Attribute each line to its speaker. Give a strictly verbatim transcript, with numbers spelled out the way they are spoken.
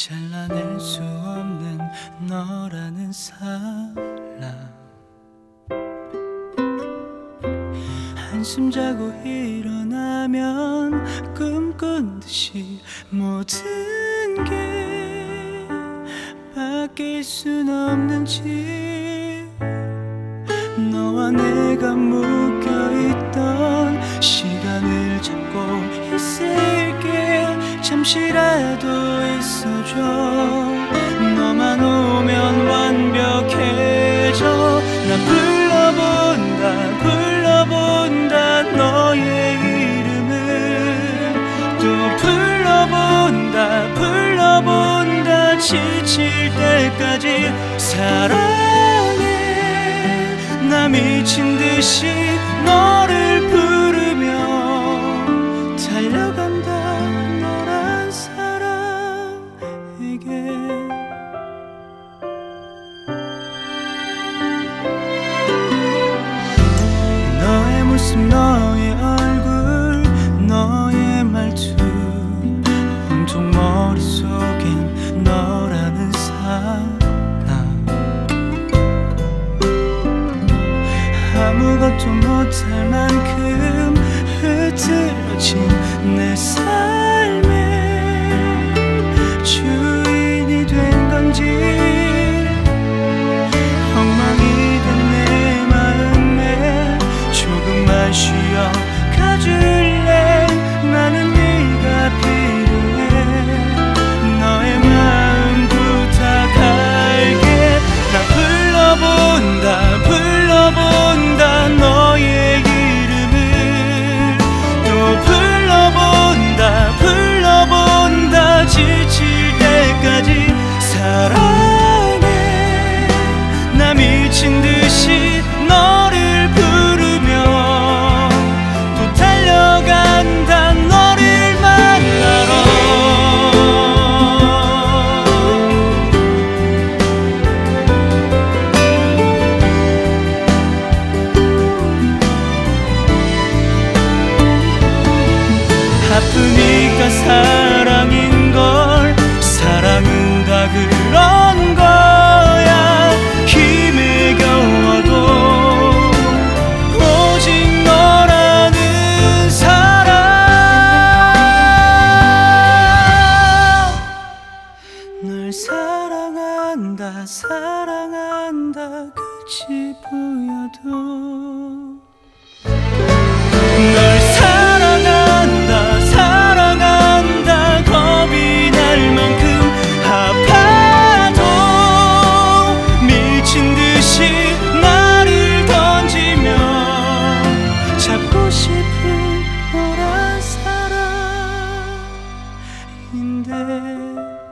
Speaker 1: 잘라낼 수 없는 너라는 사람. 한숨 자고 일어나면 꿈꾼 듯이 모든 게 바뀔 순 없는지, 너와 내가 묶여있던 시간을 잡고 있을게. 잠시라도 있어줘. 너만 오면 완벽해져. 나 불러본다 불러본다 너의 이름을. 또 불러본다 불러본다 지칠 때까지. 사랑해. 나 미친 듯이 너를 부르며 달려간다 너란 사람에게. 너의 모습 너의 얼굴 너의 말투 온통 머릿속엔 너라는 사람. 아무것도 못할 만큼 흐트러진 내 삶의 주인이 된 건지, 엉망이 된 내 마음에 조금만 쉬어 가줄래. 나는 네가 필요해. 너의 마음 부탁할게. 나 불러본다 불러본다 너의 이름을. 또 불러본다 불러본다 지칠 때까지. 사랑해. 나 미친 듯이 너를 부르며 또 달려간다 너를 만나러. 아프니까 사랑인걸. 사랑은 다 그런 거야. 힘에 겨워도 오직 너라는 사람. 널 사랑한다 사랑한다 끝이 보여도. 널 사랑한다 사랑한다 겁이 날 만큼 아파도 미친 듯이 나를 던지며 잡고 싶은 너란 사람인데.